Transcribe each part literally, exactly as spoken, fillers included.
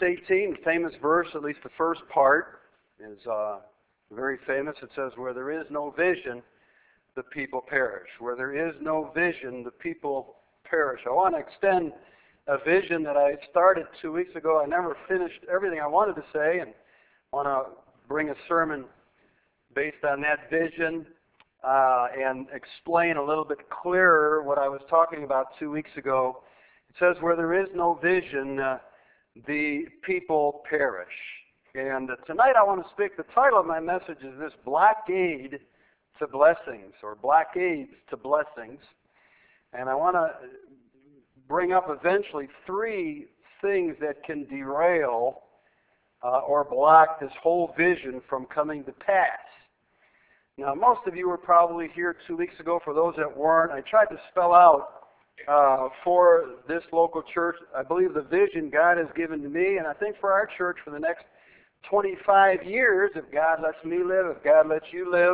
eighteen, famous verse, at least the first part, is uh, very famous. It says, where there is no vision, the people perish. Where there is no vision, the people perish. I want to extend a vision that I started two weeks ago. I never finished everything I wanted to say, and want to bring a sermon based on that vision uh, and explain a little bit clearer what I was talking about two weeks ago. It says, where there is no vision, uh, the people perish. And uh, tonight I want to speak, the title of my message is this, Blockade to Blessings, or Blockades to Blessings. And I want to bring up eventually three things that can derail uh, or block this whole vision from coming to pass. Now, most of you were probably here two weeks ago. For those that weren't, I tried to spell out uh, for this local church, I believe the vision God has given to me, and I think for our church for the next twenty-five years, if God lets me live, if God lets you live,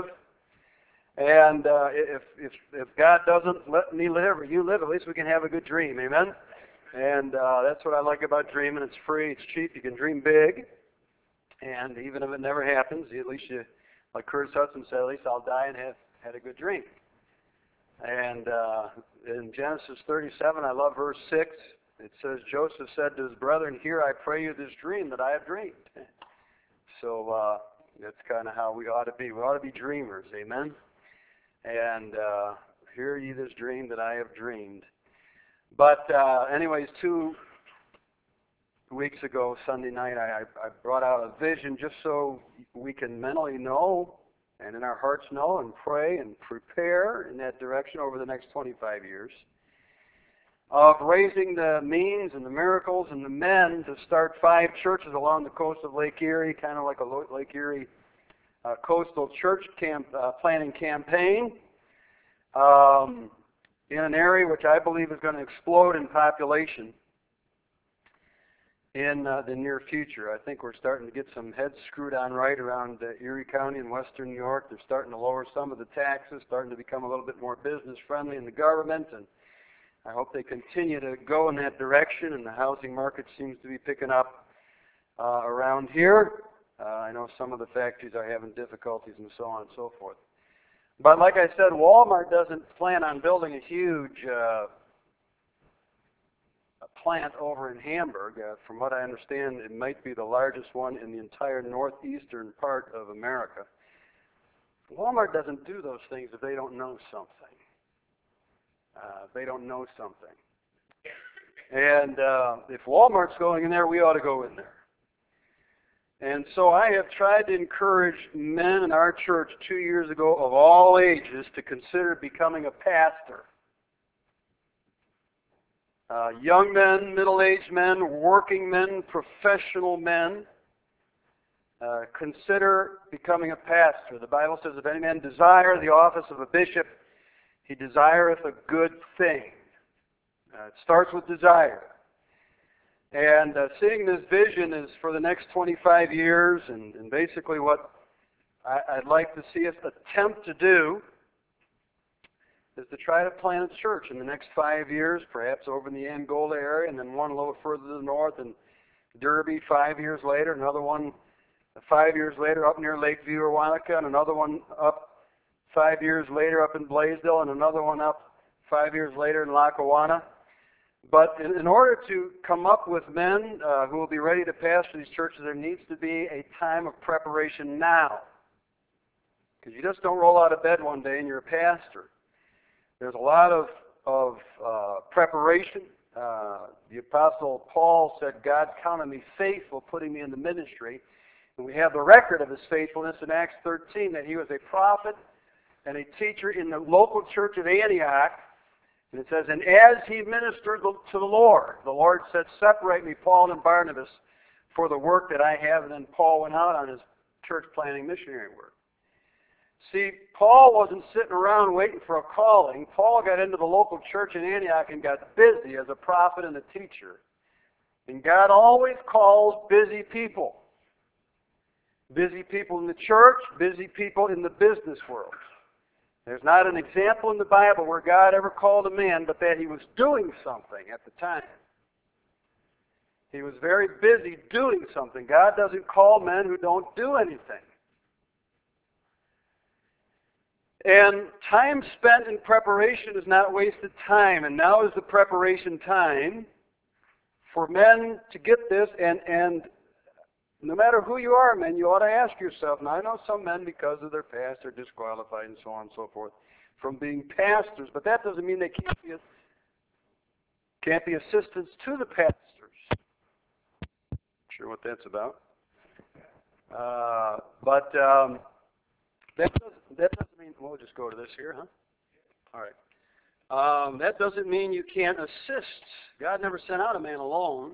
and uh, if, if, if God doesn't let me live or you live, at least we can have a good dream, amen? And uh, that's what I like about dreaming. It's free, it's cheap, you can dream big, and even if it never happens, at least you, like Curtis Hudson said, at least I'll die and have had a good dream. And uh, in Genesis thirty-seven, I love verse six, it says, Joseph said to his brethren, here I pray you this dream that I have dreamed. So uh, that's kind of how we ought to be. We ought to be dreamers, amen? And uh, hear ye this dream that I have dreamed. But uh, anyways, two weeks ago, Sunday night, I, I brought out a vision just so we can mentally know and in our hearts know and pray and prepare in that direction over the next twenty-five years of raising the means and the miracles and the men to start five churches along the coast of Lake Erie, kind of like a Lake Erie uh, coastal church camp uh, planning campaign um, in an area which I believe is going to explode in population in uh, the near future. I think we're starting to get some heads screwed on right around uh, Erie County in western New York. They're starting to lower some of the taxes, starting to become a little bit more business friendly in the government, and I hope they continue to go in that direction, and the housing market seems to be picking up uh, around here. Uh, I know some of the factories are having difficulties and so on and so forth. But like I said, Walmart doesn't plan on building a huge uh, plant over in Hamburg. Uh, from what I understand, it might be the largest one in the entire northeastern part of America. Walmart doesn't do those things if they don't know something. Uh, they don't know something. And uh, if Walmart's going in there, we ought to go in there. And so I have tried to encourage men in our church two years ago of all ages to consider becoming a pastor. Uh, young men, middle-aged men, working men, professional men, uh, consider becoming a pastor. The Bible says, if any man desire the office of a bishop, he desireth a good thing. Uh, it starts with desire. And uh, seeing this vision is for the next twenty-five years, and, and basically what I, I'd like to see us attempt to do is to try to plant a church in the next five years, perhaps over in the Angola area, and then one a little further to the north in Derby five years later, another one five years later up near Lakeview or Wanaka, and another one up five years later up in Blaisdell, and another one up five years later in Lackawanna. But in, in order to come up with men uh, who will be ready to pastor these churches, there needs to be a time of preparation now. Because you just don't roll out of bed one day and you're a pastor. There's a lot of, of uh, preparation. Uh, the Apostle Paul said, God counted me faithful, putting me in the ministry. And we have the record of his faithfulness in Acts thirteen, that he was a prophet and a teacher in the local church of Antioch. And it says, and as he ministered to the Lord, the Lord said, separate me, Paul and Barnabas, for the work that I have. And then Paul went out on his church planting missionary work. See, Paul wasn't sitting around waiting for a calling. Paul got into the local church in Antioch and got busy as a prophet and a teacher. And God always calls busy people. Busy people in the church, busy people in the business world. There's not an example in the Bible where God ever called a man, but that he was doing something at the time. He was very busy doing something. God doesn't call men who don't do anything. And time spent in preparation is not wasted time. And now is the preparation time for men to get this. And, and no matter who you are, men, you ought to ask yourself. Now, I know some men, because of their past, are disqualified and so on and so forth from being pastors. But that doesn't mean they can't be, can't be assistants to the pastors. Not sure what that's about. Uh, but um, that, doesn't, that doesn't mean, we'll just go to this here, huh? All right. Um, that doesn't mean you can't assist. God never sent out a man alone.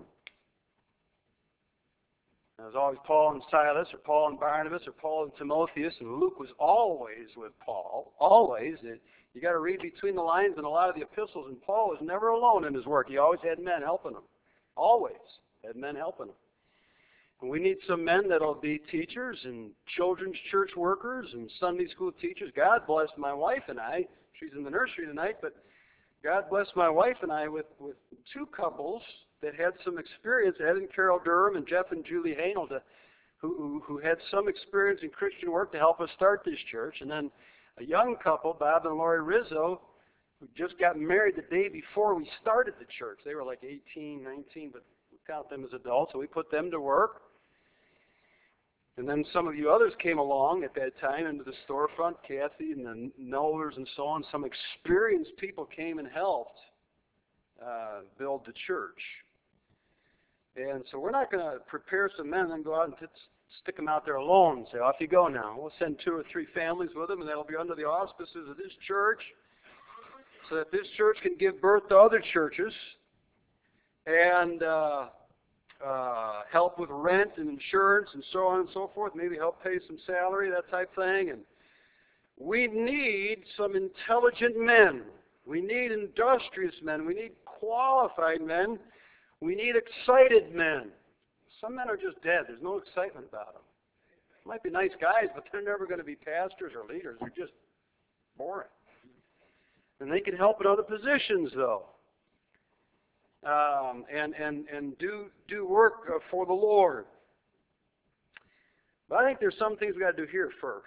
It was always Paul and Silas, or Paul and Barnabas, or Paul and Timotheus, and Luke was always with Paul. Always. It, you got to read between the lines in a lot of the epistles, and Paul was never alone in his work. He always had men helping him. Always had men helping him. And we need some men that'll be teachers and children's church workers and Sunday school teachers. God bless my wife and I. She's in the nursery tonight, but God bless my wife and I with, with two couples that had some experience, Ed and Carol Durham and Jeff and Julie Hanel, to, who, who, who had some experience in Christian work to help us start this church. And then a young couple, Bob and Lori Rizzo, who just got married the day before we started the church. They were like eighteen, nineteen, but we count them as adults, so we put them to work. And then some of you others came along at that time into the storefront, Kathy and the Knollers and so on. Some experienced people came and helped uh, build the church. And so we're not going to prepare some men and then go out and t- stick them out there alone and say, off you go now. We'll send two or three families with them, and that'll be under the auspices of this church so that this church can give birth to other churches and uh, uh, help with rent and insurance and so on and so forth, maybe help pay some salary, that type of thing. And we need some intelligent men. We need industrious men. We need qualified men. We need excited men. Some men are just dead. There's no excitement about them. Might be nice guys, but they're never going to be pastors or leaders. They're just boring. And they can help in other positions, though, um, and and and do do work uh, for the Lord. But I think there's some things we got to do here first.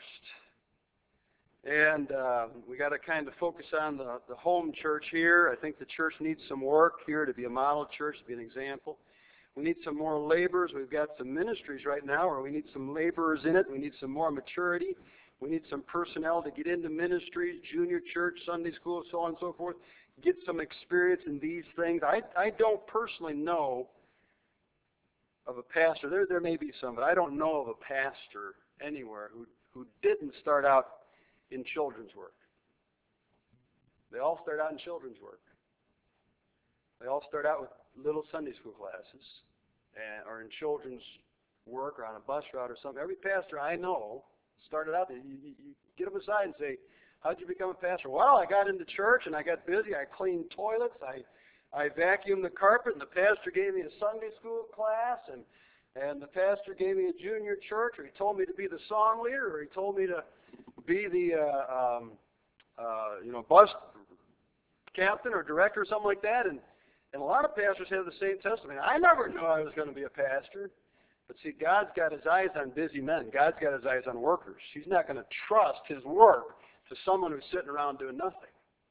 And uh, we got to kind of focus on the, the home church here. I think the church needs some work here to be a model church, to be an example. We need some more laborers. We've got some ministries right now where we need some laborers in it. We need some more maturity. We need some personnel to get into ministries, junior church, Sunday school, so on and so forth. Get some experience in these things. I, I don't personally know of a pastor. There, there may be some, but I don't know of a pastor anywhere who, who didn't start out in children's work. They all start out in children's work. They all start out with little Sunday school classes and, or in children's work or on a bus route or something. Every pastor I know started out, you, you, you get them aside and say, how'd you become a pastor? Well, I got into church and I got busy. I cleaned toilets. I, I vacuumed the carpet, and the pastor gave me a Sunday school class, and, and the pastor gave me a junior church, or he told me to be the song leader, or he told me to be the uh, um, uh, you know bus captain or director or something like that. And, and a lot of pastors have the same testimony. I never knew I was going to be a pastor. But see, God's got his eyes on busy men. God's got his eyes on workers. He's not going to trust his work to someone who's sitting around doing nothing.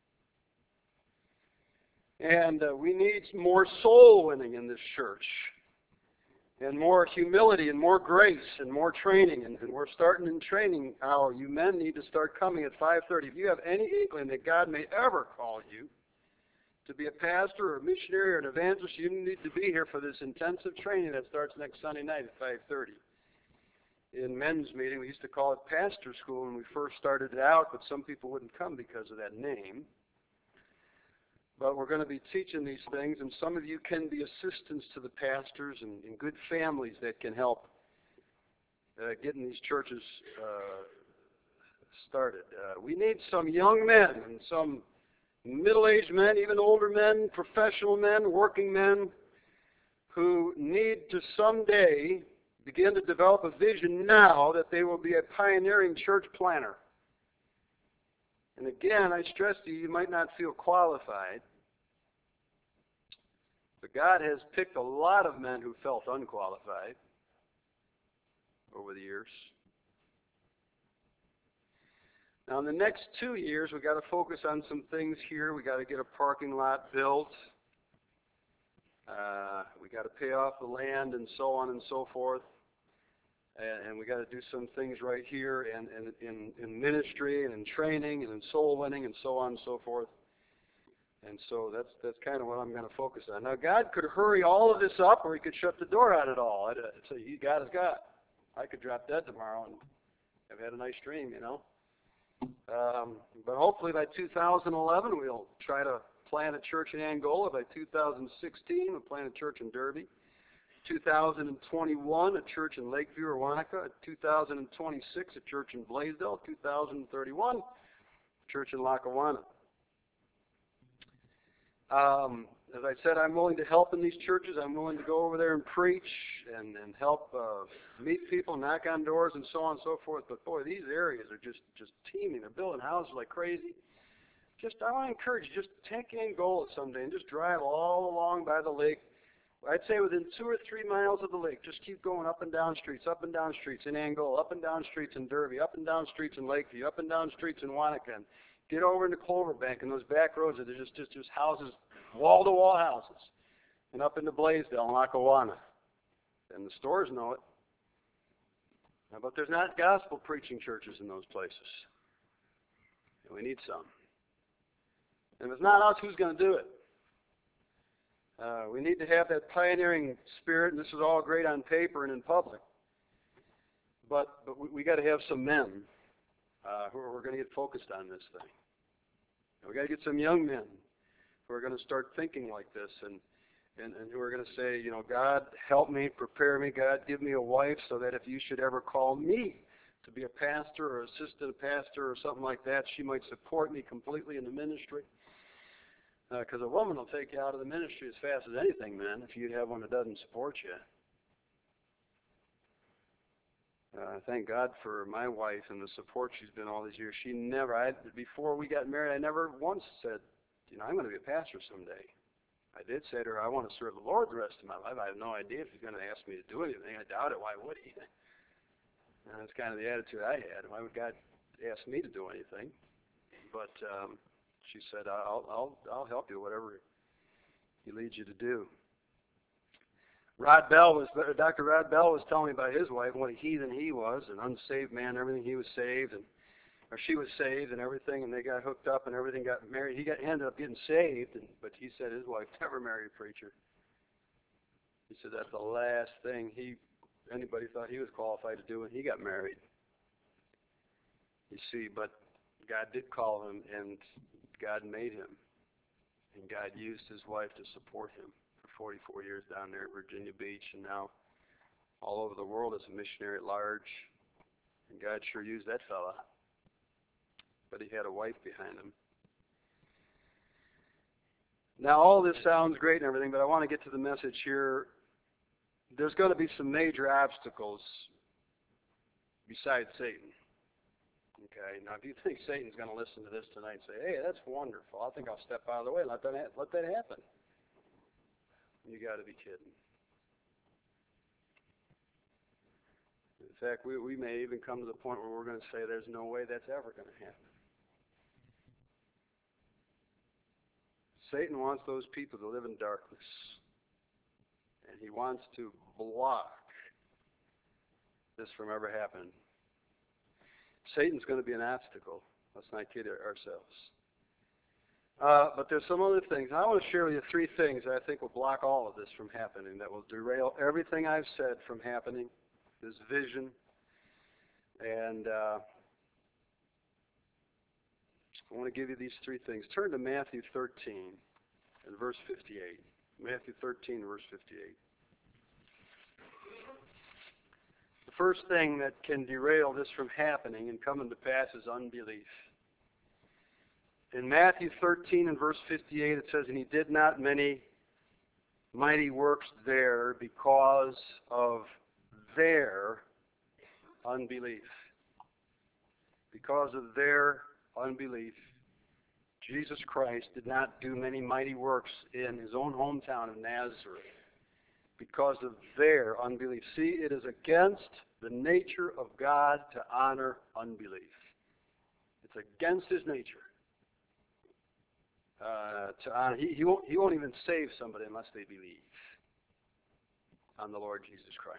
And uh, we need more soul winning in this church, and more humility, and more grace, and more training. And, and we're starting in training hour. You men need to start coming at five thirty. If you have any inkling that God may ever call you to be a pastor or a missionary or an evangelist, you need to be here for this intensive training that starts next Sunday night at five thirty. In men's meeting, we used to call it pastor school when we first started it out, but some people wouldn't come because of that name. But we're going to be teaching these things, and some of you can be assistants to the pastors and, and good families that can help uh, getting these churches uh, started. Uh, we need some young men and some middle-aged men, even older men, professional men, working men, who need to someday begin to develop a vision now that they will be a pioneering church planner. And again, I stress to you, you might not feel qualified, But God has picked a lot of men who felt unqualified over the years. Now, in the next two years, we've got to focus on some things here. We've got to get a parking lot built. Uh, we got to pay off the land and so on and so forth. And, and we got to do some things right here and in, in ministry and in training and in soul winning and so on and so forth. And so that's that's kind of what I'm going to focus on. Now, God could hurry all of this up, or He could shut the door on it all. I'd, I'd say, God is God. I could drop dead tomorrow and have had a nice dream, you know. Um, but hopefully by two thousand eleven, we'll try to plant a church in Angola. By two thousand sixteen, we'll plant a church in Derby. two thousand twenty-one, a church in Lakeview or Wanaka. two thousand twenty-six, a church in Blaisdell. two thousand thirty-one, a church in Lackawanna. Um, as I said, I'm willing to help in these churches. I'm willing to go over there and preach and, and help uh, meet people, knock on doors, and so on and so forth. But boy, these areas are just, just teeming. They're building houses like crazy. Just, I want to encourage you, just take Angola someday and just drive all along by the lake. I'd say within two or three miles of the lake, just keep going up and down streets, up and down streets in Angola, up and down streets in Derby, up and down streets in Lakeview, up and down streets in Wanaka. Get over into Cloverbank and those back roads that are just, just, just houses, wall-to-wall houses. And up into Blaisdell and Lackawanna. And the stores know it. But there's not gospel preaching churches in those places. And we need some. And if it's not us, who's going to do it? Uh, we need to have that pioneering spirit, and this is all great on paper and in public. But, but we, we got to have some men uh, who are, who are going to get focused on this thing. And we got to get some young men who are going to start thinking like this, and, and, and who are going to say, you know, God, help me, prepare me, God, give me a wife so that if you should ever call me to be a pastor or assistant pastor or something like that, she might support me completely in the ministry. Because uh, a woman will take you out of the ministry as fast as anything, man, if you have one that doesn't support you. Uh, thank God for my wife and the support she's been all these years. She never, I, before we got married, I never once said, you know, I'm going to be a pastor someday. I did say to her, I want to serve the Lord the rest of my life. I have no idea if He's going to ask me to do anything. I doubt it. Why would He? And that's kind of the attitude I had. Why would God ask me to do anything? But um, she said, I'll, I'll, I'll help you, whatever He leads you to do. Rod Bell was, Doctor Rod Bell was telling me about his wife, what a heathen he was, an unsaved man, everything. He was saved, and or she was saved and everything, and they got hooked up and everything, got married. He got ended up getting saved, and, but he said his wife never married a preacher. He said that's the last thing he anybody thought he was qualified to do when he got married. You see, but God did call him, and God made him, and God used his wife to support him for forty-four years down there at Virginia Beach, and now all over the world as a missionary at large. And God sure used that fella. But he had a wife behind him. Now, all this sounds great and everything, but I want to get to the message here. There's going to be some major obstacles besides Satan. Okay, now if you think Satan's going to listen to this tonight and say, hey, that's wonderful, I think I'll step out of the way and let that, ha- let that happen. You got to be kidding. In fact, we, we may even come to the point where we're going to say there's no way that's ever going to happen. Satan wants those people to live in darkness. And he wants to block this from ever happening. Satan's going to be an obstacle. Let's not kid ourselves. Uh, but there's some other things. I want to share with you three things that I think will block all of this from happening, that will derail everything I've said from happening, this vision. And uh, I want to give you these three things. Turn to Matthew thirteen and verse fifty-eight. Matthew thirteen, verse fifty-eight. The first thing that can derail this from happening and coming to pass is unbelief. In Matthew thirteen and verse fifty-eight, it says, and he did not many mighty works there because of their unbelief. Because of their unbelief, Jesus Christ did not do many mighty works in his own hometown of Nazareth because of their unbelief. See, it is against the nature of God to honor unbelief. It's against his nature. Uh, to honor. He, he, won't, he won't even save somebody unless they believe on the Lord Jesus Christ.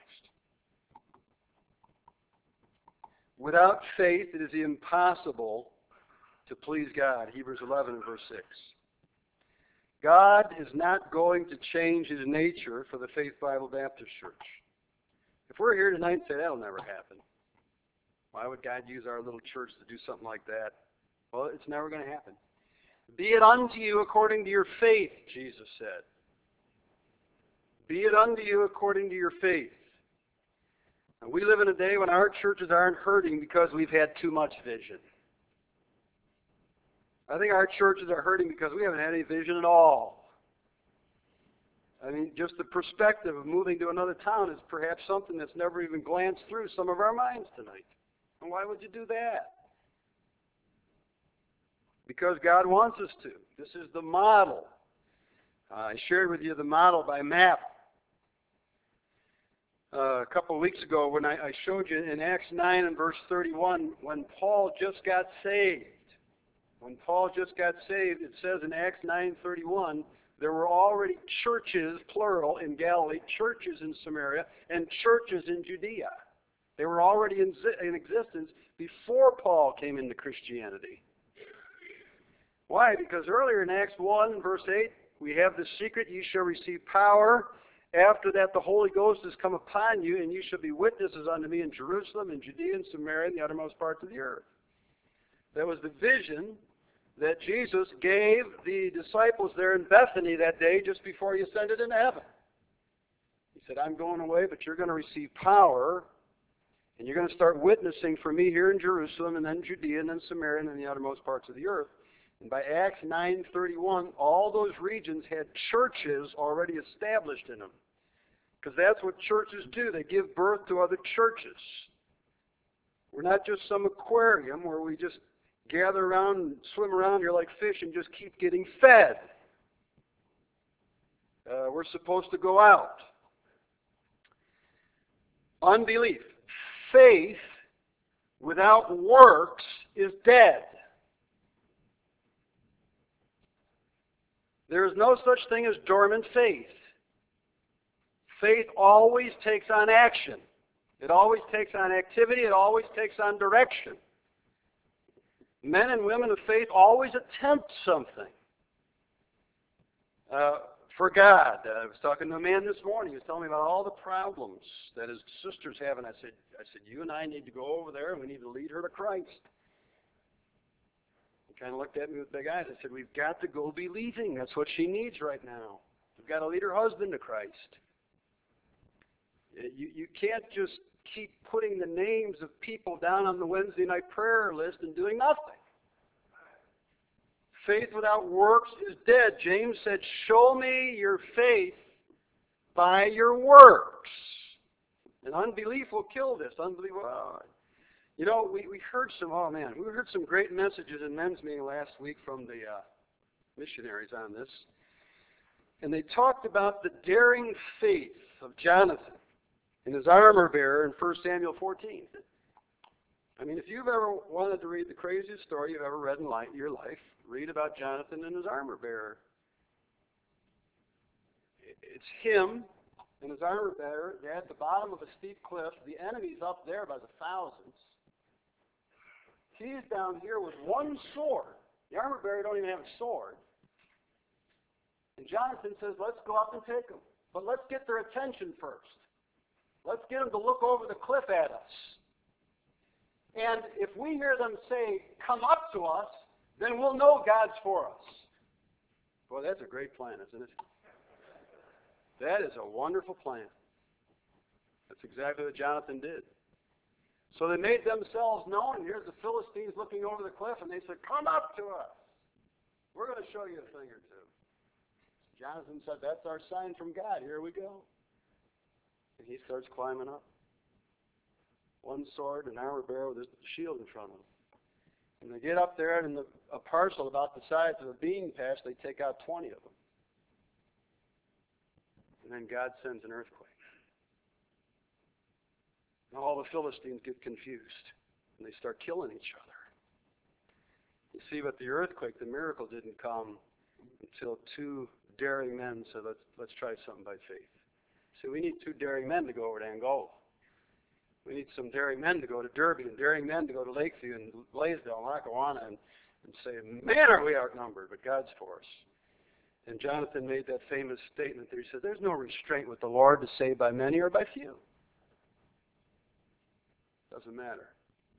Without faith, it is impossible to please God. Hebrews eleven and verse six. God is not going to change his nature for the Faith Bible Baptist Church. If we're here tonight and say that'll never happen, why would God use our little church to do something like that? Well, it's never going to happen. Be it unto you according to your faith, Jesus said. Be it unto you according to your faith. And we live in a day when our churches aren't hurting because we've had too much vision. I think our churches are hurting because we haven't had any vision at all. I mean, just the perspective of moving to another town is perhaps something that's never even glanced through some of our minds tonight. And why would you do that? Because God wants us to. This is the model. Uh, I shared with you the model by map uh, a couple of weeks ago when I, I showed you in Acts nine and verse thirty-one when Paul just got saved. When Paul just got saved, it says in Acts nine thirty-one, there were already churches, plural, in Galilee, churches in Samaria, and churches in Judea. They were already in, in existence before Paul came into Christianity. Why? Because earlier in Acts one, verse eight, we have the secret, you shall receive power. After that, the Holy Ghost has come upon you, and you shall be witnesses unto me in Jerusalem, and Judea, and Samaria, and the uttermost parts of the earth. That was the vision that Jesus gave the disciples there in Bethany that day just before he ascended into heaven. He said, I'm going away, but you're going to receive power, and you're going to start witnessing for me here in Jerusalem, and then Judea, and then Samaria, and then the uttermost parts of the earth. And by Acts nine thirty-one, all those regions had churches already established in them. Because that's what churches do. They give birth to other churches. We're not just some aquarium where we just gather around and swim around here like fish and just keep getting fed. Uh, we're supposed to go out. Unbelief. Faith without works is dead. There is no such thing as dormant faith. Faith always takes on action. It always takes on activity. It always takes on direction. Men and women of faith always attempt something uh, for God. Uh, I was talking to a man this morning. He was telling me about all the problems that his sister's have, and I said, I said, you and I need to go over there, and we need to lead her to Christ. He kind of looked at me with big eyes. I said, we've got to go believing. That's what she needs right now. We've got to lead her husband to Christ. You, you can't just keep putting the names of people down on the Wednesday night prayer list and doing nothing. Faith without works is dead. James said, show me your faith by your works. And unbelief will kill this. Unbelief will, uh, you know, we, we heard some, oh man, we heard some great messages in men's meeting last week from the uh, missionaries on this. And they talked about the daring faith of Jonathan and his armor bearer in First Samuel fourteen. I mean, if you've ever wanted to read the craziest story you've ever read in life, your life, read about Jonathan and his armor bearer. It's him and his armor bearer. They're at the bottom of a steep cliff. The enemy's up there by the thousands. He's down here with one sword. The armor bearer don't even have a sword. And Jonathan says, let's go up and take them. But let's get their attention first. Let's get them to look over the cliff at us. And if we hear them say, come up to us, then we'll know God's for us. Boy, that's a great plan, isn't it? That is a wonderful plan. That's exactly what Jonathan did. So they made themselves known. Here's the Philistines looking over the cliff, and they said, come up to us. We're going to show you a thing or two. Jonathan said, that's our sign from God. Here we go. And he starts climbing up. One sword, an armor bearer with his shield in front of him. When they get up there and in the, a parcel about the size of a bean patch, they take out twenty of them. And then God sends an earthquake. And all the Philistines get confused, and they start killing each other. You see, but the earthquake, the miracle didn't come until two daring men said, let's, let's try something by faith. See, we need two daring men to go over to Angola. We need some daring men to go to Derby, and daring men to go to Lakeview and Blaisdell and Lackawanna and, and say, man, are we outnumbered, but God's for us. And Jonathan made that famous statement there. He said, there's no restraint with the Lord to save by many or by few. Doesn't matter.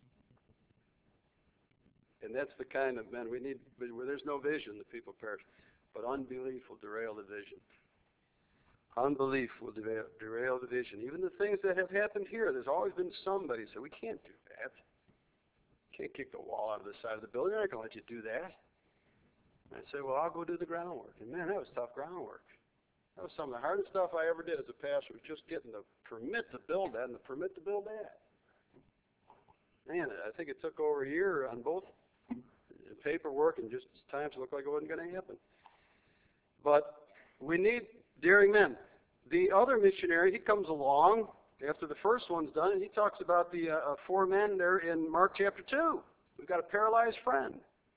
And that's the kind of men we need. Where there's no vision, the people perish. But unbelief will derail the vision. Unbelief will derail, derail the vision. Even the things that have happened here, there's always been somebody who said, we can't do that. Can't kick the wall out of the side of the building. They're not going to let you do that. And I say, well, I'll go do the groundwork. And man, that was tough groundwork. That was some of the hardest stuff I ever did as a pastor, was just getting the permit to build that and the permit to build that. Man, I think it took over a year on both paperwork, and just times it looked like it wasn't going to happen. But we need daring men. The other missionary, he comes along after the first one's done, and he talks about the uh, four men there in Mark chapter two. We've got a paralyzed friend.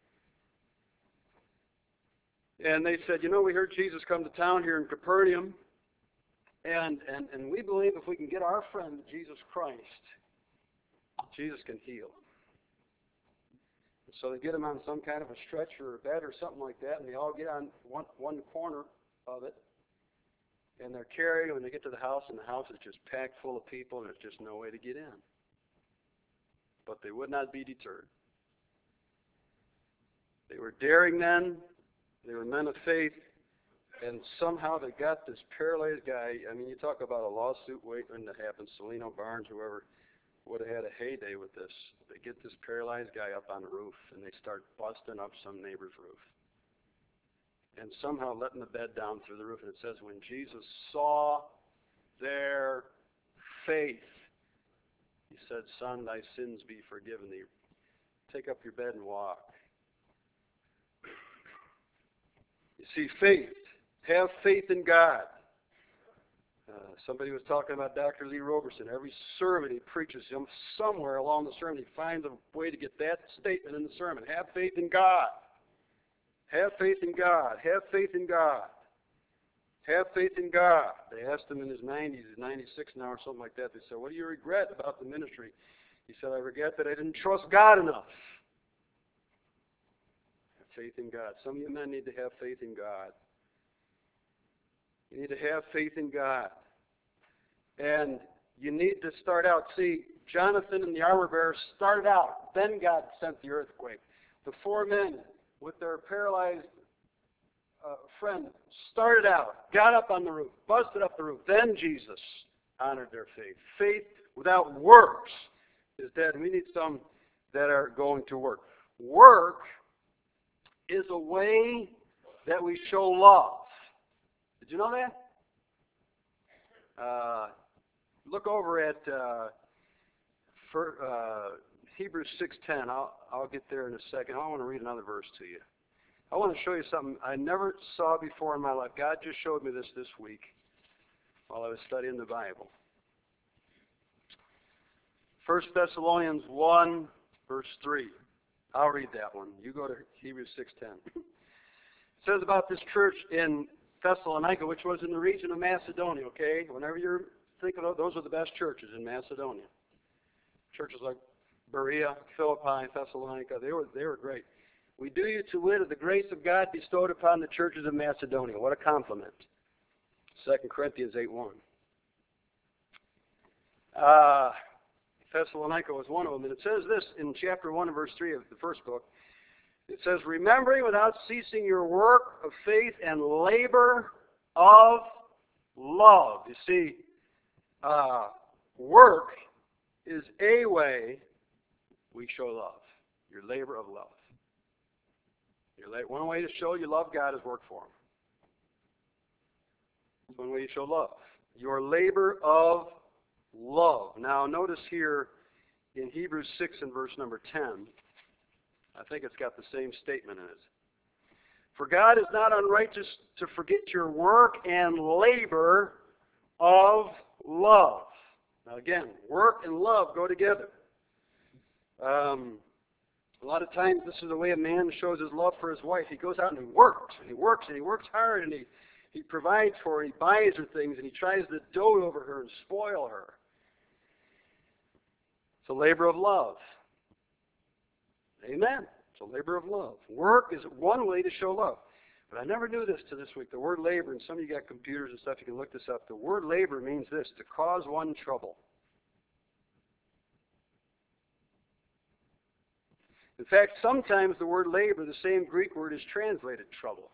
And they said, you know, we heard Jesus come to town here in Capernaum, and, and, and we believe if we can get our friend, Jesus Christ, Jesus can heal. So they get him on some kind of a stretcher or a bed or something like that, and they all get on one, one corner of it, and they're carried when they get to the house, and the house is just packed full of people, and there's just no way to get in. But they would not be deterred. They were daring men. They were men of faith, and somehow they got this paralyzed guy. I mean, you talk about a lawsuit waiting to happen. Celino Barnes, whoever, would have had a heyday with this. They get this paralyzed guy up on the roof, and they start busting up some neighbor's roof. And somehow letting the bed down through the roof. And it says, when Jesus saw their faith, he said, son, thy sins be forgiven thee. Take up your bed and walk. You see, faith. Have faith in God. Uh, somebody was talking about Doctor Lee Roberson. Every sermon he preaches, him somewhere along the sermon, he finds a way to get that statement in the sermon. Have faith in God. Have faith in God. Have faith in God. Have faith in God. They asked him in his nineties, he's ninety-six now or something like that. They said, what do you regret about the ministry? He said, I regret that I didn't trust God enough. Have faith in God. Some of you men need to have faith in God. You need to have faith in God. And you need to start out. See, Jonathan and the armor bearer started out. Then God sent the earthquake. The four men with their paralyzed uh, friend started out, got up on the roof, busted up the roof. Then Jesus honored their faith. Faith without works is dead. We need some that are going to work. Work is a way that we show love. Did you know that? Uh, look over at uh, for, uh, Hebrews six ten. I'll, I'll get there in a second. I want to read another verse to you. I want to show you something I never saw before in my life. God just showed me this this week while I was studying the Bible. First Thessalonians one, verse three. I'll read that one. You go to Hebrews six ten. It says about this church in Thessalonica, which was in the region of Macedonia, okay? Whenever you're thinking of those are the best churches in Macedonia. Churches like Berea, Philippi, Thessalonica, they were they were great. We do you to wit of the grace of God bestowed upon the churches of Macedonia. What a compliment. Second Corinthians eight one. Uh, Thessalonica was one of them. And it says this in chapter one and verse three of the first book. It says, remembering without ceasing your work of faith and labor of love. You see, uh, work is a way we show love. Your labor of love. Your la- one way to show you love God is work for Him. That's one way you show love. Your labor of love. Now notice here in Hebrews six and verse number ten, I think it's got the same statement in it. For God is not unrighteous to forget your work and labor of love. Now again, work and love go together. Um, a lot of times this is the way a man shows his love for his wife. He goes out and he works, and he works, and he works hard, and he, he provides for her, he buys her things, and he tries to dote over her and spoil her. It's a labor of love. Amen. It's a labor of love. Work is one way to show love. But I never knew this to this week. The word labor, and some of you got computers and stuff, you can look this up. The word labor means this, to cause one trouble. In fact, sometimes the word labor, the same Greek word, is translated trouble.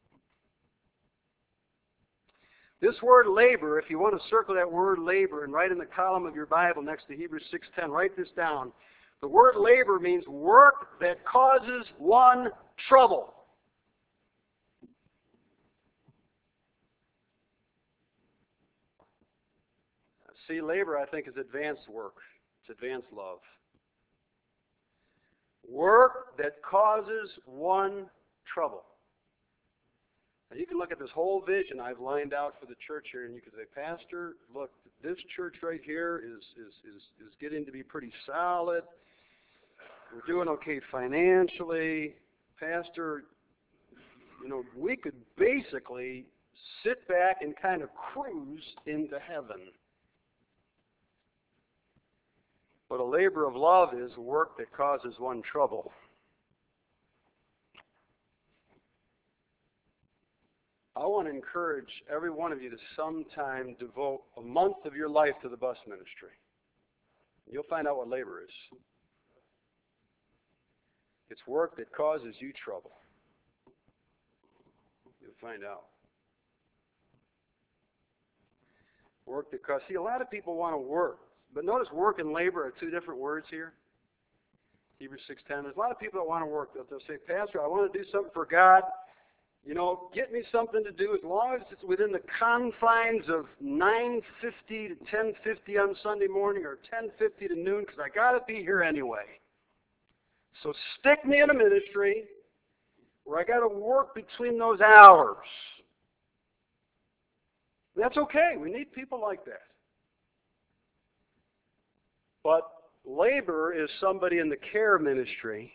This word labor, if you want to circle that word labor and write in the column of your Bible next to Hebrews six ten, write this down. The word labor means work that causes one trouble. See, labor, I think, is advanced work. It's advanced love. Work that causes one trouble. Now, you can look at this whole vision I've lined out for the church here, and you can say, Pastor, look, this church right here is, is, is, is getting to be pretty solid. We're doing okay financially. Pastor, you know, we could basically sit back and kind of cruise into heaven. But a labor of love is work that causes one trouble. I want to encourage every one of you to sometime devote a month of your life to the bus ministry. You'll find out what labor is. It's work that causes you trouble. You'll find out. Work that causes... See, a lot of people want to work. But notice work and labor are two different words here. Hebrews six ten. There's a lot of people that want to work. They'll say, Pastor, I want to do something for God. You know, get me something to do as long as it's within the confines of nine fifty to ten fifty on Sunday morning or ten fifty to noon because I got to be here anyway. So stick me in a ministry where I got to work between those hours. That's okay. We need people like that. But labor is somebody in the care ministry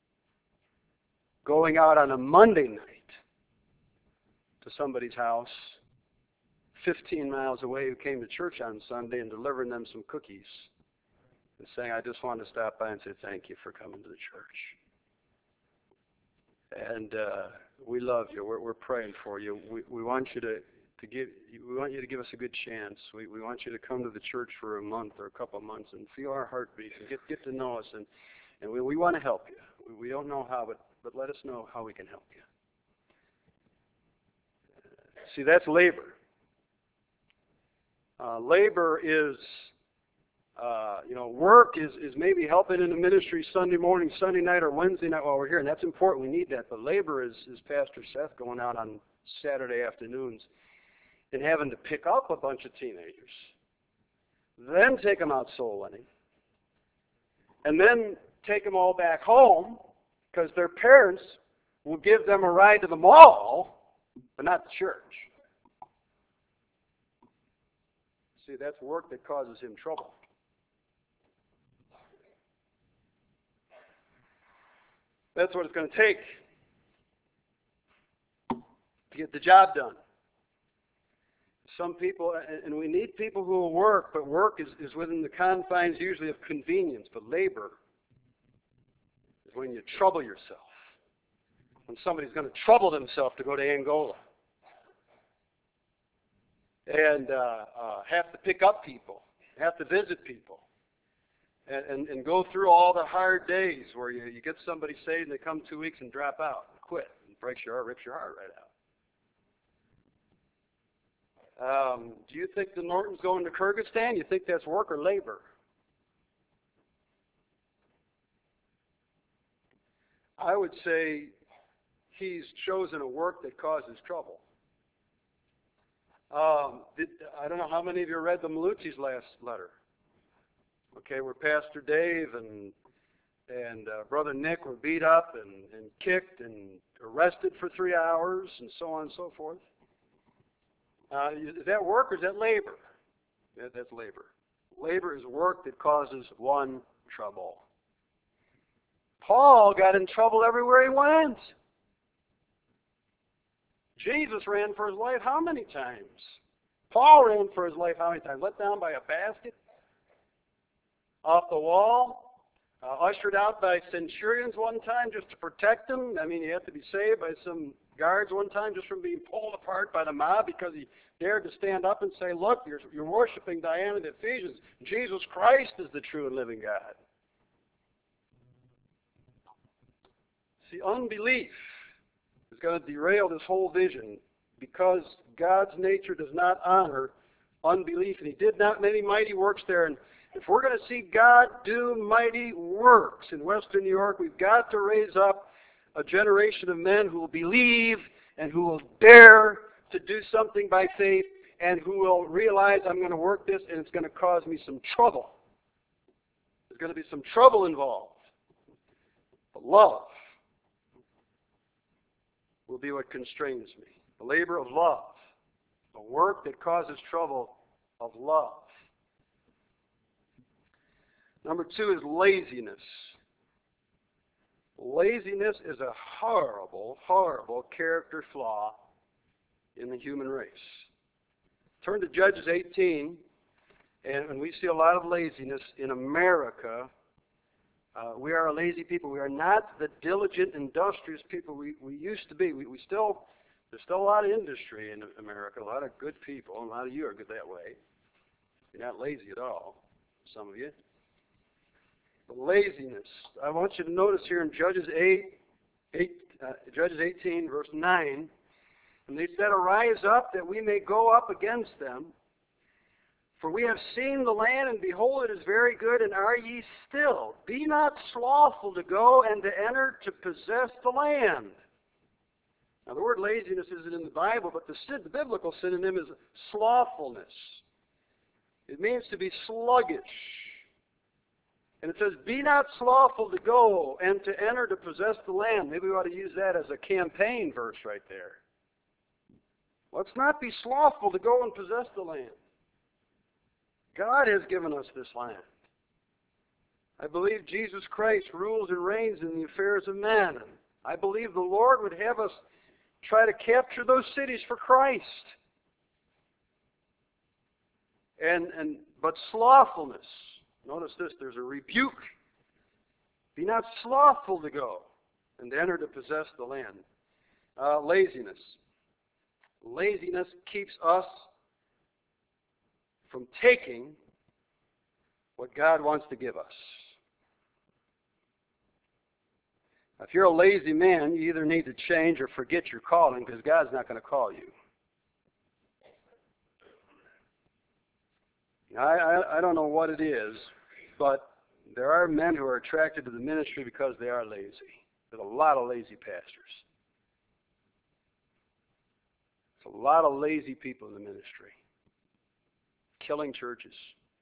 going out on a Monday night to somebody's house fifteen miles away who came to church on Sunday and delivering them some cookies and saying, I just want to stop by and say thank you for coming to the church. And uh, we love you. We're, we're praying for you. We, we want you to To give, we want you to give us a good chance. We, we want you to come to the church for a month or a couple of months and feel our heartbeat and get, get to know us. And, and we, we want to help you. We, we don't know how, but, but let us know how we can help you. See, that's labor. Uh, labor is, uh, you know, work is, is maybe helping in the ministry Sunday morning, Sunday night, or Wednesday night while we're here. And that's important. We need that. But labor is, is Pastor Seth going out on Saturday afternoons and having to pick up a bunch of teenagers, then take them out soul winning, and then take them all back home because their parents will give them a ride to the mall, but not the church. See, that's work that causes him trouble. That's what it's going to take to get the job done. Some people, and we need people who will work, but work is, is within the confines usually of convenience. But labor is when you trouble yourself. When somebody's going to trouble themselves to go to Angola. And uh, uh, have to pick up people, have to visit people. And, and, and go through all the hard days where you, you get somebody saved and they come two weeks and drop out and quit. It breaks your heart, rips your heart right out. Um, do you think the Norton's going to Kyrgyzstan? You think that's work or labor? I would say he's chosen a work that causes trouble. Um, did, I don't know how many of you read the Malucci's last letter. Okay, where Pastor Dave and and uh, Brother Nick were beat up and, and kicked and arrested for three hours and so on and so forth. Uh, is that work or is that labor? That, that's labor. Labor is work that causes one trouble. Paul got in trouble everywhere he went. Jesus ran for his life how many times? Paul ran for his life how many times? Let down by a basket? Off the wall? Uh, ushered out by centurions one time just to protect him? I mean, he had to be saved by some guards one time just from being pulled apart by the mob because he dared to stand up and say, look, you're, you're worshiping Diana the Ephesians. Jesus Christ is the true and living God. See, unbelief is going to derail this whole vision because God's nature does not honor unbelief. And he did not many mighty works there. And if we're going to see God do mighty works in Western New York, we've got to raise up a generation of men who will believe and who will dare to do something by faith and who will realize I'm going to work this and it's going to cause me some trouble. There's going to be some trouble involved. But love will be what constrains me. The labor of love. The work that causes trouble of love. Number two is laziness. Laziness is a horrible, horrible character flaw in the human race. Turn to Judges eighteen, and we see a lot of laziness in America. Uh, we are a lazy people. We are not the diligent, industrious people we, we used to be. We, we still, there's still a lot of industry in America, a lot of good people, and a lot of you are good that way. You're not lazy at all, some of you. But laziness. I want you to notice here in Judges eight, eight uh, Judges eighteen, verse nine, and they said, arise up that we may go up against them. For we have seen the land, and behold, it is very good, and are ye still? Be not slothful to go and to enter to possess the land. Now, the word laziness isn't in the Bible, but the, the biblical synonym is slothfulness. It means to be sluggish. And it says, be not slothful to go and to enter to possess the land. Maybe we ought to use that as a campaign verse right there. Let's not be slothful to go and possess the land. God has given us this land. I believe Jesus Christ rules and reigns in the affairs of men. I believe the Lord would have us try to capture those cities for Christ. And, and but slothfulness, notice this, there's a rebuke. Be not slothful to go and to enter to possess the land. Uh, laziness. Laziness keeps us from taking what God wants to give us. If you're a lazy man, you either need to change or forget your calling because God's not going to call you. I, I, I don't know what it is, but there are men who are attracted to the ministry because they are lazy. There's a lot of lazy pastors. There's a lot of lazy people in the ministry. Killing churches.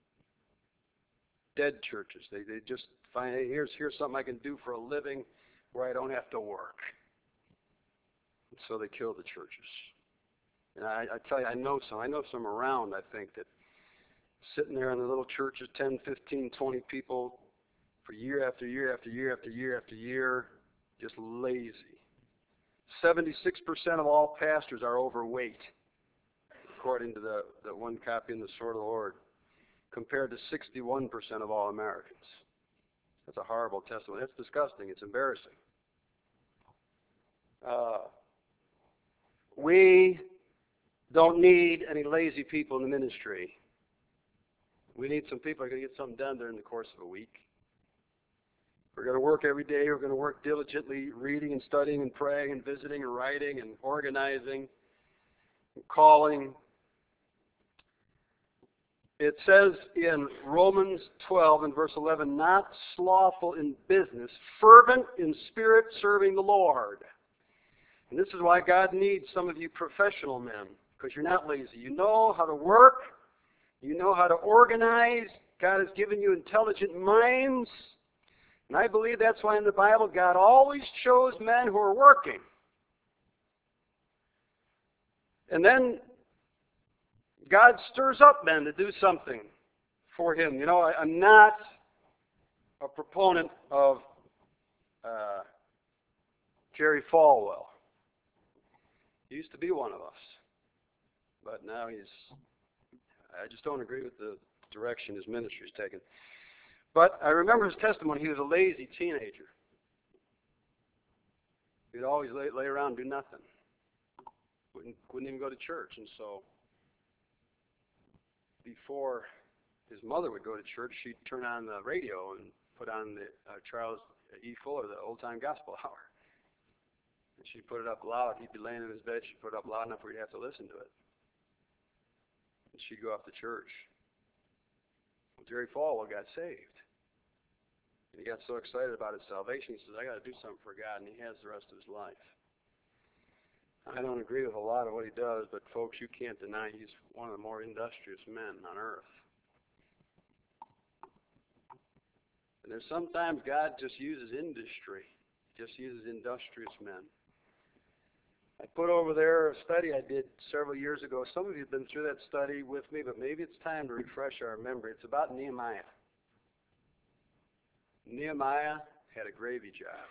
Dead churches. They, they just find, hey, here's, here's something I can do for a living where I don't have to work. And so they kill the churches. And I, I tell you, I know some. I know some around, I think, that sitting there in the little churches, ten, fifteen, twenty people, for year after year after year after year after year, just lazy. seventy-six percent of all pastors are overweight, according to the, the one copy in the Sword of the Lord, compared to sixty-one percent of all Americans. That's a horrible testimony. That's disgusting. It's embarrassing. Uh, we don't need any lazy people in the ministry. We need some people who are going to get something done during the course of a week. We're going to work every day. We're going to work diligently, reading and studying and praying and visiting and writing and organizing and calling. It says in Romans twelve and verse eleven, not slothful in business, fervent in spirit, serving the Lord. And this is why God needs some of you professional men, because you're not lazy. You know how to work. You know how to organize. God has given you intelligent minds. And I believe that's why in the Bible God always chose men who are working. And then God stirs up men to do something for Him. You know, I, I'm not a proponent of uh, Jerry Falwell. He used to be one of us. But now he's, I just don't agree with the direction his ministry's taken. But I remember his testimony. He was a lazy teenager. He'd always lay, lay around and do nothing. Wouldn't, wouldn't even go to church. And so before his mother would go to church, she'd turn on the radio and put on the uh, Charles E. Fuller, the Old Time Gospel Hour. And she'd put it up loud. He'd be laying in his bed. She'd put it up loud enough where he'd have to listen to it. And she'd go off to church. Well, Jerry Falwell got saved. And he got so excited about his salvation, he says, I got to do something for God, and he has the rest of his life. I don't agree with a lot of what he does, but folks, you can't deny he's one of the more industrious men on earth. And there's sometimes God just uses industry, just uses industrious men. I put over there a study I did several years ago. Some of you have been through that study with me, but maybe it's time to refresh our memory. It's about Nehemiah. Nehemiah had a gravy job.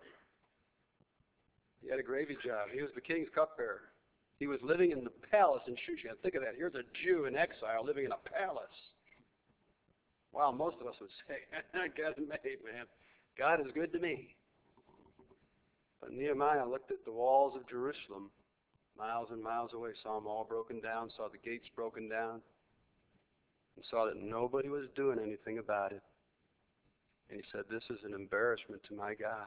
He had a gravy job. He was the king's cupbearer. He was living in the palace in Shushan. Think of that. Here's a Jew in exile living in a palace. Wow, most of us would say, God made, man. God is good to me. But Nehemiah looked at the walls of Jerusalem, miles and miles away, saw them all broken down, saw the gates broken down, and saw that nobody was doing anything about it. And he said, this is an embarrassment to my God.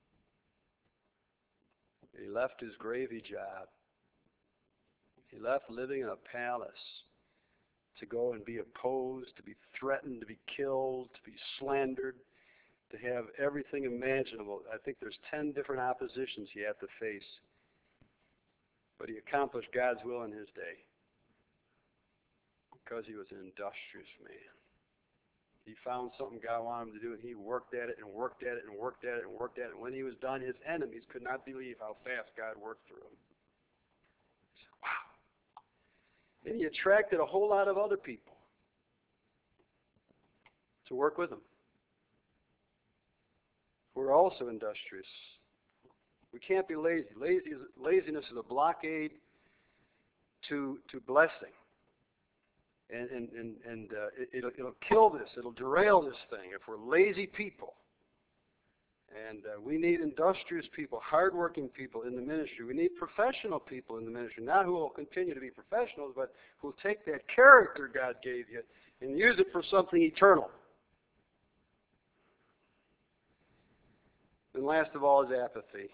And he left his gravy job. He left living in a palace to go and be opposed, to be threatened, to be killed, to be slandered, to have everything imaginable. I think there's ten different oppositions he had to face. But he accomplished God's will in his day because he was an industrious man. He found something God wanted him to do, and he worked at it and worked at it and worked at it and worked at it. And when he was done, his enemies could not believe how fast God worked through him. He said, wow. And he attracted a whole lot of other people to work with him. We're also industrious. We can't be lazy. Lazy is, laziness is a blockade to to blessing. And and and, and uh, it, it'll, it'll kill this. It'll derail this thing if we're lazy people. And uh, we need industrious people, hardworking people in the ministry. We need professional people in the ministry, not who will continue to be professionals, but who will take that character God gave you and use it for something eternal. And last of all is apathy.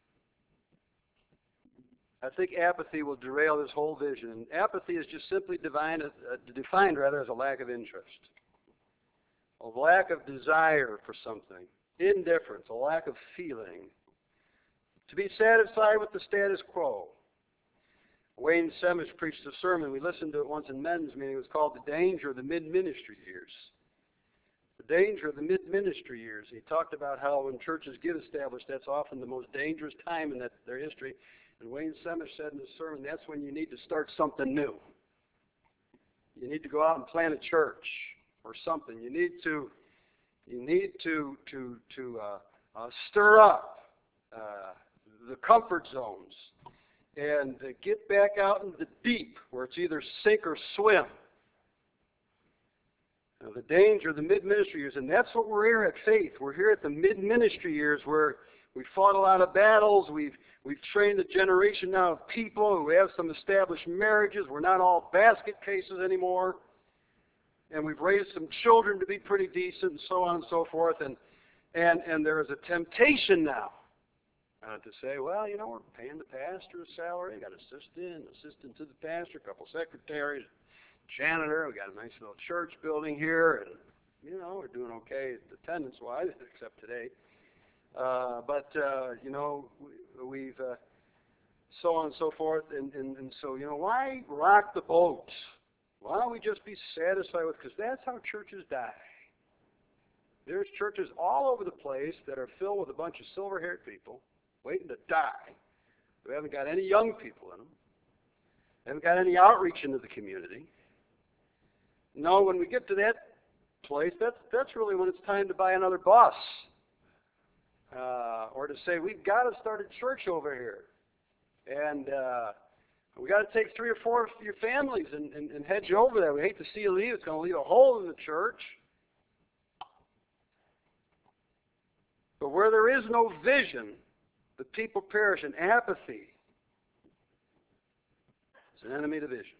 I think apathy will derail this whole vision. And apathy is just simply defined, uh, defined rather as a lack of interest, a lack of desire for something, indifference, a lack of feeling, to be satisfied with the status quo. Wayne Semish preached a sermon. We listened to it once in men's meeting. It was called The Danger of the Mid-Ministry Years. The danger of the mid-ministry years. He talked about how when churches get established, that's often the most dangerous time in that, their history. And Wayne Semish said in his sermon, that's when you need to start something new. You need to go out and plant a church or something. You need to, you need to to to uh, uh, stir up uh, the comfort zones and uh, get back out into the deep where it's either sink or swim. Now, the danger of the mid-ministry years, and that's what we're here at Faith. We're here at the mid-ministry years where we fought a lot of battles. We've we've trained a generation now of people. We have some established marriages. We're not all basket cases anymore. And we've raised some children to be pretty decent and so on and so forth. And and, and there is a temptation now uh, to say, well, you know, we're paying the pastor a salary. We've got an assistant, assistant to the pastor, a couple secretaries, janitor. We've got a nice little church building here. And, you know, we're doing okay attendance-wise, except today. Uh, but, uh, you know, we, we've uh, so on and so forth. And, and, and so, you know, why rock the boat? Why don't we just be satisfied with, because that's how churches die. There's churches all over the place that are filled with a bunch of silver-haired people waiting to die. We haven't got any young people in them. We haven't got any outreach into the community. No, when we get to that place, that's, that's really when it's time to buy another bus. Uh, or to say, we've got to start a church over here. And uh, we got to take three or four of your families and, and, and head you over there. We hate to see you leave. It's going to leave a hole in the church. But where there is no vision, the people perish, and apathy is an enemy to vision.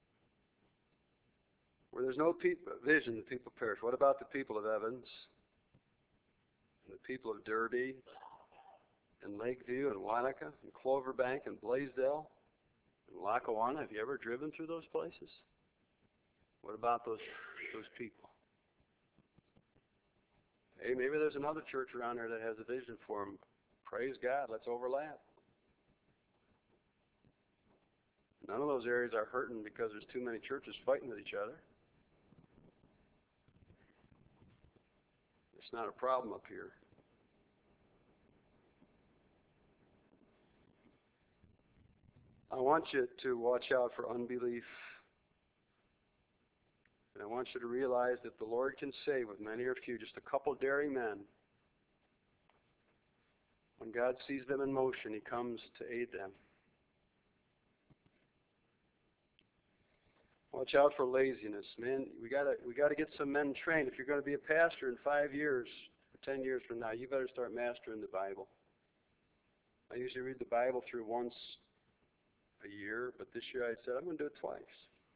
Where there's no pe- vision, the people perish. What about the people of Evans, and the people of Derby, and Lakeview, and Wanaka, and Cloverbank, and Blaisdell, and Lackawanna? Have you ever driven through those places? What about those those people? Hey, maybe there's another church around there that has a vision for them. Praise God. Let's overlap. None of those areas are hurting because there's too many churches fighting with each other. It's not a problem up here. I want you to watch out for unbelief. And I want you to realize that the Lord can save with many or few, just a couple daring men. When God sees them in motion, He comes to aid them. Watch out for laziness, man. We gotta we gotta get some men trained. If you're going to be a pastor in five years, or ten years from now, you better start mastering the Bible. I usually read the Bible through once a year, but this year I said I'm going to do it twice,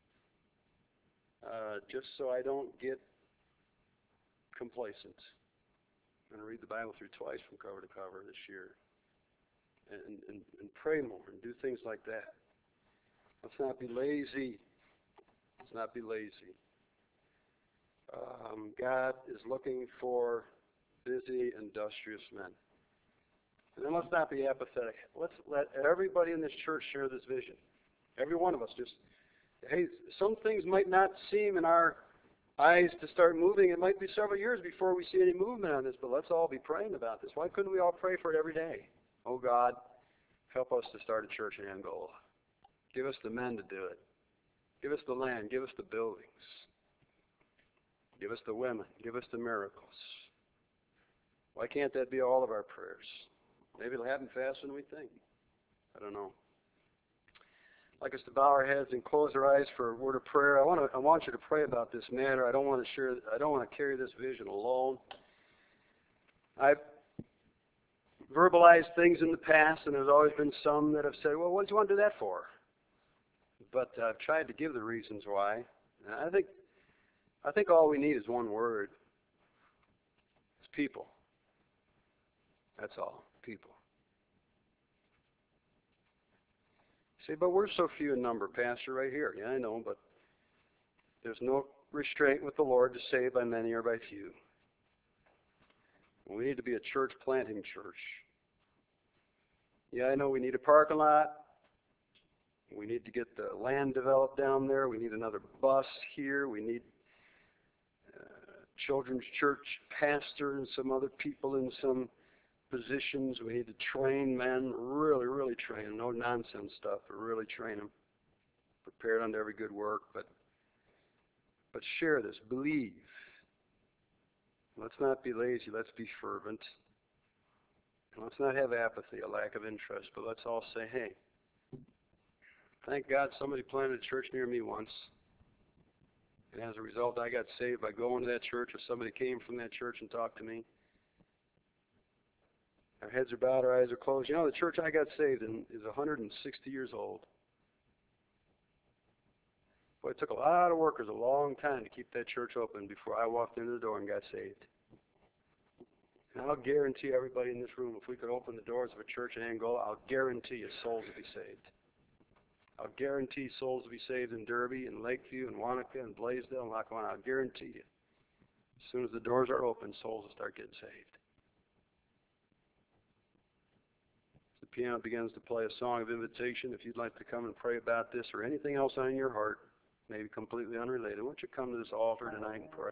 uh, just so I don't get complacent. I'm going to read the Bible through twice from cover to cover this year, and and, and pray more and do things like that. Let's not be lazy. Let's not be lazy. Um, God is looking for busy, industrious men. And then let's not be apathetic. Let's let everybody in this church share this vision. Every one of us just, hey, some things might not seem in our eyes to start moving. It might be several years before we see any movement on this, but let's all be praying about this. Why couldn't we all pray for it every day? Oh, God, help us to start a church in Angola. Give us the men to do it. Give us the land. Give us the buildings. Give us the women. Give us the miracles. Why can't that be all of our prayers? Maybe it'll happen faster than we think. I don't know. I'd like us to bow our heads and close our eyes for a word of prayer. I want to. I want you to pray about this matter. I don't want to share. I don't want to carry this vision alone. I've verbalized things in the past, and there's always been some that have said, "Well, what do you want to do that for?" But uh, I've tried to give the reasons why. And I think. I think all we need is one word. It's people. That's all. People. Say, but we're so few in number, Pastor, right here. Yeah, I know, but there's no restraint with the Lord to save by many or by few. We need to be a church planting church. Yeah, I know we need a parking lot. We need to get the land developed down there. We need another bus here. We need uh, children's church pastor and some other people in some positions. We need to train men, really, really train them. No nonsense stuff, but really train them. Prepared unto every good work, but but share this. Believe. Let's not be lazy. Let's be fervent. And let's not have apathy, a lack of interest, but let's all say, hey, thank God somebody planted a church near me once. And as a result, I got saved by going to that church, or somebody came from that church and talked to me. Our heads are bowed, our eyes are closed. You know, the church I got saved in is one hundred sixty years old. Boy, it took a lot of workers a long time to keep that church open before I walked into the door and got saved. And I'll guarantee everybody in this room, if we could open the doors of a church in Angola, I'll guarantee you souls will be saved. I'll guarantee souls will be saved in Derby and Lakeview and Wanaka and Blaisdell and Lackawanna. I'll guarantee you. As soon as the doors are open, souls will start getting saved. The piano begins to play a song of invitation. If you'd like to come and pray about this or anything else on your heart, maybe completely unrelated, why don't you come to this altar tonight and pray?